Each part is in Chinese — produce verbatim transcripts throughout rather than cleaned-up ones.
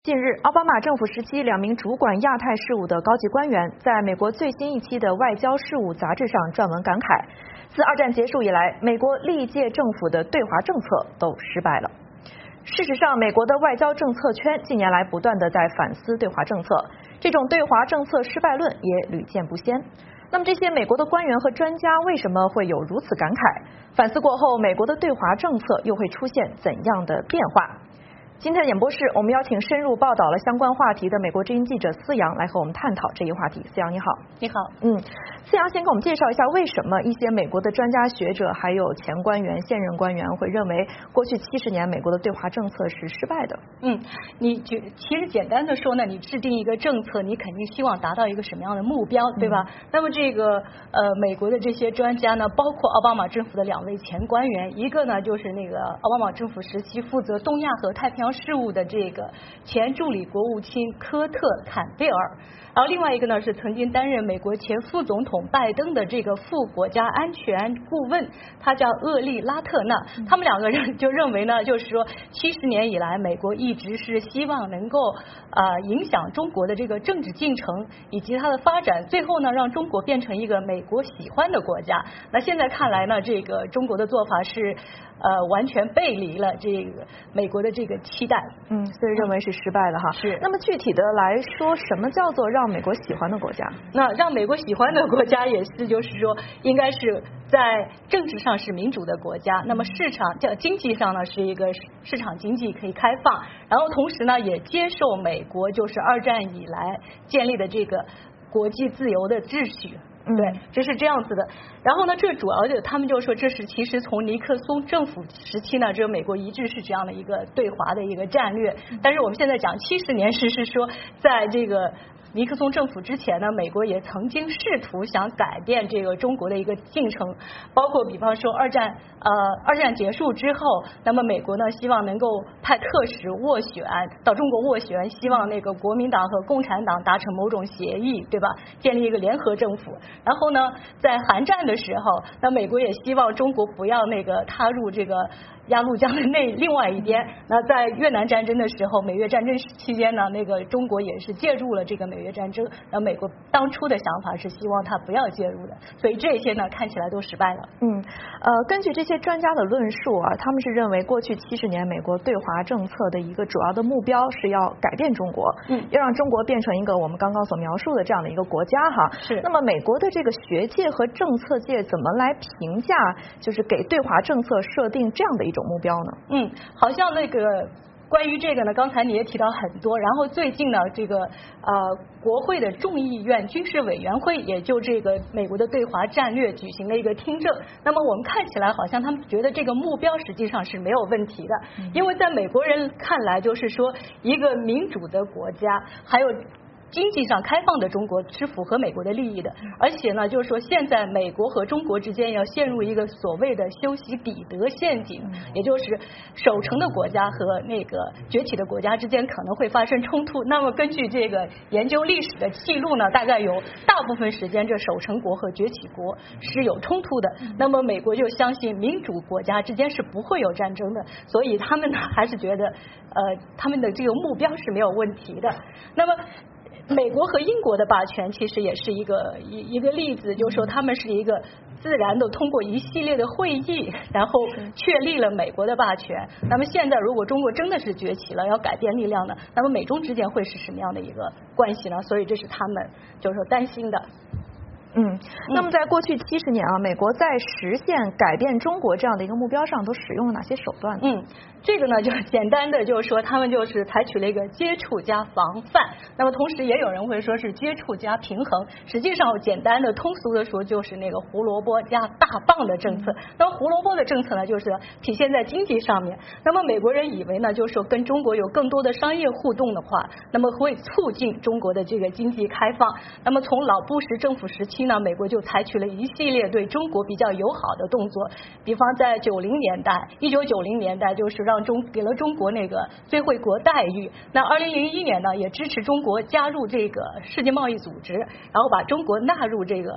近日，奥巴马政府时期两名主管亚太事务的高级官员在美国最新一期的《外交事务》杂志上撰文感慨，自二战结束以来，美国历届政府的对华政策都失败了。事实上，美国的外交政策圈近年来不断的在反思对华政策，这种对华政策失败论也屡见不鲜。那么这些美国的官员和专家为什么会有如此感慨？反思过后，美国的对华政策又会出现怎样的变化？今天的演播室，我们邀请深入报道了相关话题的美国之音记者思阳来和我们探讨这一话题。思阳你好。 你好。 嗯，思阳先给我们介绍一下，为什么一些美国的专家学者还有前官员、现任官员会认为过去七十年美国的对华政策是失败的？ 嗯，你觉其实简单的说呢，你制定一个政策，你肯定希望达到一个什么样的目标，对吧？嗯、那么这个呃，美国的这些专家呢，包括奥巴马政府的两位前官员，一个呢就是那个奥巴马政府时期负责东亚和太平洋事务的这个前助理国务卿科特·坎贝尔，然后另外一个呢是曾经担任美国前副总统拜登的这个副国家安全顾问，他叫厄利拉特纳。他们两个人就认为呢，就是说七十年以来，美国一直是希望能够呃影响中国的这个政治进程以及它的发展，最后呢让中国变成一个美国喜欢的国家。那现在看来呢，这个中国的做法是呃完全背离了这个美国的这个期待。 嗯，所以认为是失败了哈。 是。 那么具体的来说，什么叫做让美国喜欢的国家？ 那让美国喜欢的国家也是，就是说应该是在政治上是民主的国家，那么市场叫经济上呢是一个市场经济可以开放，然后同时呢也接受美国就是二战以来建立的这个国际自由的秩序。对，这是这样子的。然后呢，这主要的他们就说，这是其实从尼克松政府时期呢，这个美国一直是这样的一个对华的一个战略。但是我们现在讲七十年是是说，在这个尼克松政府之前呢，美国也曾经试图想改变这个中国的一个进程，包括比方说二战呃二战结束之后，那么美国呢希望能够派特使斡旋到中国斡旋，希望那个国民党和共产党达成某种协议，对吧？建立一个联合政府。然后呢，在韩战的时候，那美国也希望中国不要那个踏入这个鸭绿江的那另外一边。那在越南战争的时候，美越战争期间呢，那个中国也是介入了这个美越战争。那美国当初的想法是希望他不要介入的，所以这些呢看起来都失败了。 嗯，呃，根据这些专家的论述啊，他们是认为过去七十年美国对华政策的一个主要的目标是要改变中国，嗯，要让中国变成一个我们刚刚所描述的这样的一个国家哈。 是。 那么美国的这个学界和政策界怎么来评价，就是给对华政策设定这样的一种目标呢？ 嗯，好像那个关于这个呢，刚才你也提到很多，然后最近呢，这个呃国会的众议院军事委员会也就这个美国的对华战略举行了一个听证。那么我们看起来好像他们觉得这个目标实际上是没有问题的，因为在美国人看来，就是说一个民主的国家，还有经济上开放的中国是符合美国的利益的，而且呢，就是说现在美国和中国之间要陷入一个所谓的修昔底德陷阱，也就是守成的国家和那个崛起的国家之间可能会发生冲突。那么根据这个研究历史的记录呢，大概有大部分时间这守成国和崛起国是有冲突的。那么美国就相信民主国家之间是不会有战争的，所以他们呢还是觉得呃他们的这个目标是没有问题的。那么美国和英国的霸权其实也是一个一一个例子，就是说他们是一个自然的通过一系列的会议，然后确立了美国的霸权。那么现在如果中国真的是崛起了，要改变力量呢，那么美中之间会是什么样的一个关系呢？所以这是他们就是说担心的。 嗯，那么在过去七十年啊，美国在实现改变中国这样的一个目标上都使用了哪些手段呢？ 嗯，这个呢就是简单的就是说他们就是采取了一个接触加防范，那么同时也有人会说是接触加平衡，实际上简单的通俗的说就是那个胡萝卜加大棒的政策。那么胡萝卜的政策呢就是体现在经济上面，那么美国人以为呢就是说跟中国有更多的商业互动的话，那么会促进中国的这个经济开放。那么从老布什政府时期呢，美国就采取了一系列对中国比较友好的动作，比方在九零年代一九九零年代就是让中给了中国那个最惠国待遇。那二零零一年呢，也支持中国加入这个世界贸易组织，然后把中国纳入这个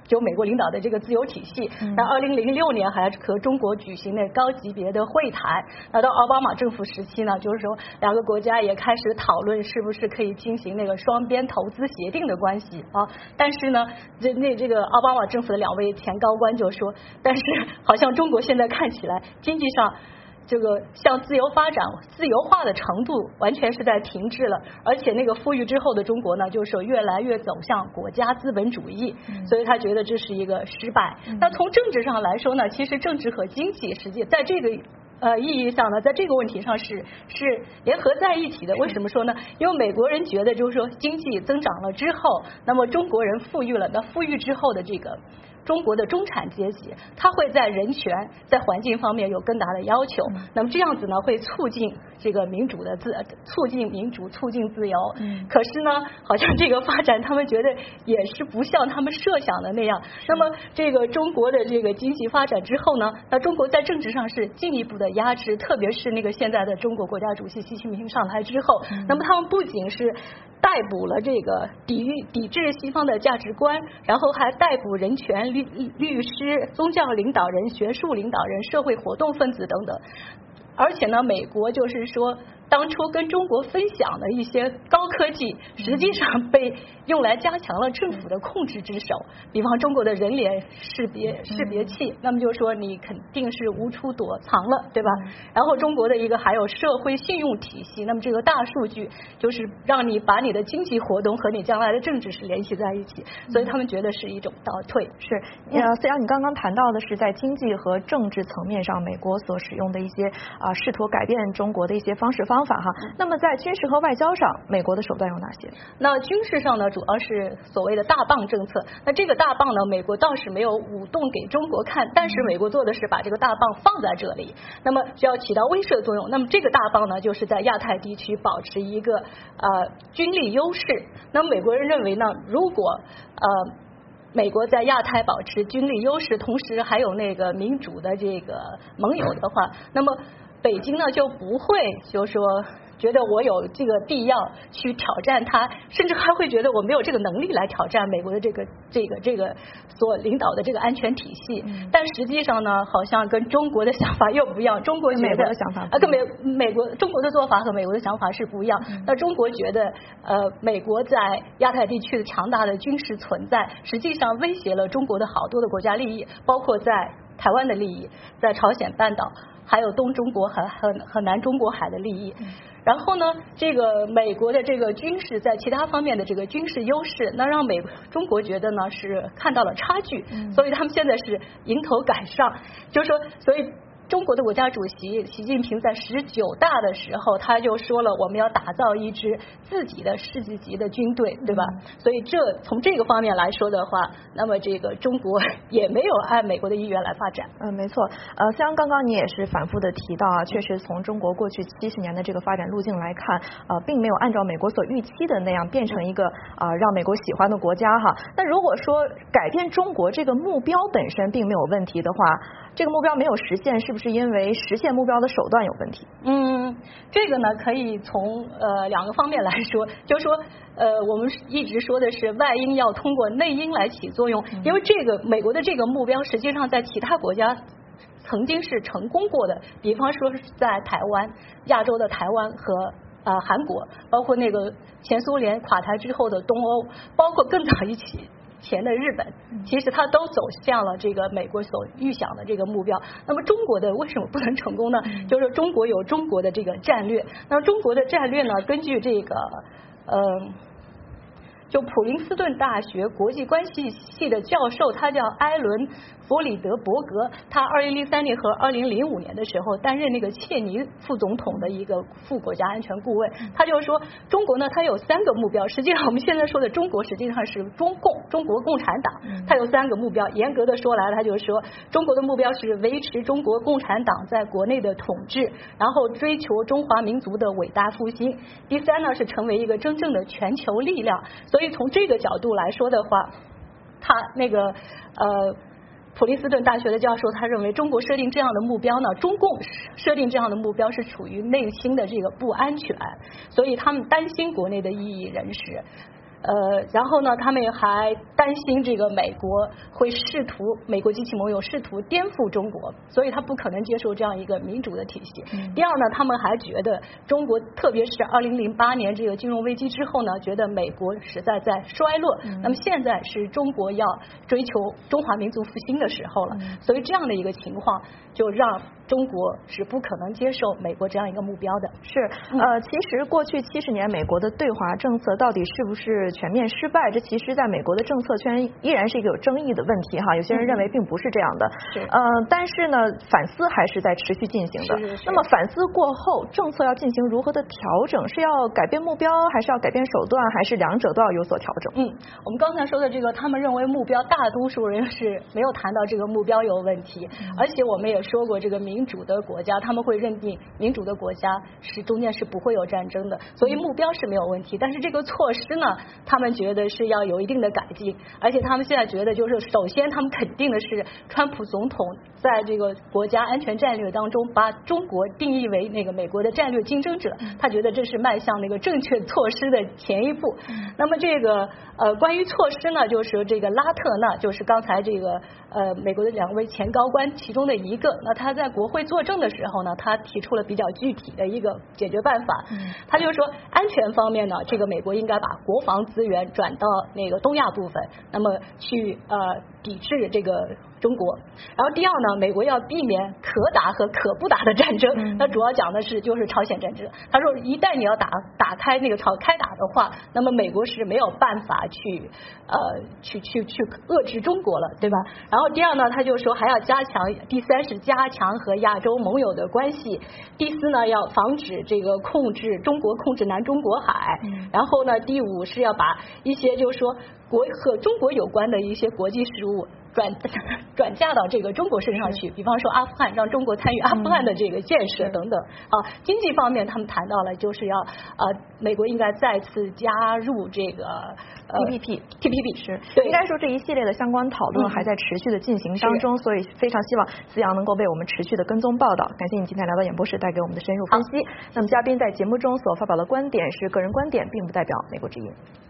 就美国领导的这个自由体系。那二零零六年还和中国举行那高级别的会谈。那到奥巴马政府时期呢，就是说两个国家也开始讨论是不是可以进行那个双边投资协定的关系啊。但是呢，这那这个奥巴马政府的两位前高官就说，但是好像中国现在看起来经济上这个向自由发展、自由化的程度完全是在停滞了，而且那个富裕之后的中国呢，就是说越来越走向国家资本主义，嗯、所以他觉得这是一个失败。嗯、那从政治上来说呢，其实政治和经济实际在这个呃意义上呢，在这个问题上是是联合在一起的。为什么说呢？因为美国人觉得就是说经济增长了之后，那么中国人富裕了，那富裕之后的这个中国的中产阶级，他会在人权、在环境方面有更大的要求。嗯、那么这样子呢，会促进这个民主的自，促进民主，促进自由。嗯、可是呢，好像这个发展，他们觉得也是不像他们设想的那样。那么这个中国的这个经济发展之后呢，那中国在政治上是进一步的压制，特别是那个现在的中国国家主席习近平上台之后，嗯、那么他们不仅是逮捕了这个抵御抵制西方的价值观，然后还逮捕人权律律师、宗教领导人、学术领导人、社会活动分子等等。而且呢，美国就是说当初跟中国分享的一些高科技，实际上被用来加强了政府的控制之手。比方中国的人脸识别识别器，那么就是说你肯定是无处躲藏了，对吧？然后中国的一个还有社会信用体系，那么这个大数据就是让你把你的经济活动和你将来的政治是联系在一起，所以他们觉得是一种倒退。 是，呃，虽然你刚刚谈到的是在经济和政治层面上，美国所使用的一些啊、呃、试图改变中国的一些方式方法哈。那么在军事和外交上，美国的手段有哪些？ 那军事上呢，主要是所谓的大棒政策。那这个大棒呢，美国倒是没有舞动给中国看，但是美国做的是把这个大棒放在这里，那么就要起到威慑作用。那么这个大棒呢，就是在亚太地区保持一个呃军力优势。那么美国人认为呢，如果呃美国在亚太保持军力优势，同时还有那个民主的这个盟友的话，那么北京呢就不会就是说觉得我有这个必要去挑战他，甚至还会觉得我没有这个能力来挑战美国的这个这个这个所领导的这个安全体系。嗯、但实际上呢，好像跟中国的想法又不一样。中国觉得美国的想法啊，跟美美国中国的做法和美国的想法是不一样。嗯、那中国觉得呃，美国在亚太地区的强大的军事存在，实际上威胁了中国的好多的国家利益，包括在台湾的利益，在朝鲜半岛，还有东中国和和和南中国海的利益。嗯、然后呢，这个美国的这个军事在其他方面的这个军事优势，那让美中国觉得呢是看到了差距，嗯、所以他们现在是迎头赶上，就是说，所以中国的国家主席习近平在十九大的时候，他就说了，我们要打造一支自己的世界级的军队，对吧？嗯、所以这从这个方面来说的话，那么这个中国也没有按美国的意愿来发展。 嗯，没错。呃，虽然刚刚你也是反复的提到啊，确实从中国过去七十年的这个发展路径来看，呃，并没有按照美国所预期的那样变成一个啊、呃、让美国喜欢的国家哈。那如果说改变中国这个目标本身并没有问题的话，这个目标没有实现，是不是因为实现目标的手段有问题？ 嗯，这个呢可以从呃两个方面来说，就是说呃我们一直说的是外因要通过内因来起作用，嗯、因为这个美国的这个目标实际上在其他国家曾经是成功过的，比方说是在台湾、亚洲的台湾和呃韩国，包括那个前苏联垮台之后的东欧，包括更早一起前的日本，其实它都走向了这个美国所预想的这个目标。那么中国的为什么不能成功呢？就是中国有中国的这个战略。那中国的战略呢，根据这个呃就普林斯顿大学国际关系系的教授，他叫埃伦·弗里德伯格，他二零零三年和二零零五年的时候担任那个切尼副总统的一个副国家安全顾问。他就说，中国呢，它有三个目标。实际上，我们现在说的中国，实际上是中共，中国共产党，它有三个目标。严格的说来，他就是说，中国的目标是维持中国共产党在国内的统治，然后追求中华民族的伟大复兴。第三呢，是成为一个真正的全球力量。所以从这个角度来说的话，他那个呃普林斯顿大学的教授，他认为中国设定这样的目标呢，中共设定这样的目标是处于内心的这个不安全，所以他们担心国内的异议人士。 呃，然后呢，他们还担心这个美国会试图，美国及其盟友试图颠覆中国，所以他不可能接受这样一个民主的体系。嗯、第二呢，他们还觉得中国，特别是二零零八年这个金融危机之后呢，觉得美国实在在衰落，嗯、那么现在是中国要追求中华民族复兴的时候了，嗯、所以这样的一个情况就让中国是不可能接受美国这样一个目标的。 是，呃，其实过去七十年美国的对华政策到底是不是全面失败，这其实在美国的政策圈依然是一个有争议的问题哈。有些人认为并不是这样的， 是呃，但是呢，反思还是在持续进行的。 是是是那么反思过后，政策要进行如何的调整？是要改变目标，还是要改变手段，还是两者都要有所调整？ 嗯，我们刚才说的这个，他们认为目标，大多数人是没有谈到这个目标有问题，嗯、而且我们也说过，这个民主的国家他们会认定民主的国家是中间是不会有战争的，所以目标是没有问题。但是这个措施呢，他们觉得是要有一定的改进，而且他们现在觉得就是首先他们肯定的是，川普总统在这个国家安全战略当中把中国定义为那个美国的战略竞争者，他觉得这是迈向那个正确措施的前一步。那么这个呃关于措施呢，就是这个拉特纳，就是刚才这个呃美国的两位前高官其中的一个，那他在国会作证的时候呢，他提出了比较具体的一个解决办法。嗯、他就说安全方面呢，这个美国应该把国防资源转到那个东亚部分，那么去呃抵制这个中国。然后第二呢，美国要避免可打和可不打的战争。嗯、那主要讲的是就是朝鲜战争。他说一旦你要打打开那个朝开打的话，那么美国是没有办法去呃去去去遏制中国了，对吧？然后第二呢，他就说还要加强，第三是加强和亚洲盟友的关系，第四呢要防止这个控制中国控制南中国海，嗯、然后呢第五是要把一些就是说国和中国有关的一些国际事务转转嫁到这个中国身上去，比方说阿富汗，让中国参与阿富汗的这个建设等等。啊，经济方面他们谈到了，就是要呃，美国应该再次加入这个呃 T P P T P P 是，应该说这一系列的相关讨论还在持续的进行当中，所以非常希望思阳能够为我们持续的跟踪报道。感谢你今天来到演播室带给我们的深入分析。那么嘉宾在节目中所发表的观点是个人观点，并不代表美国之音。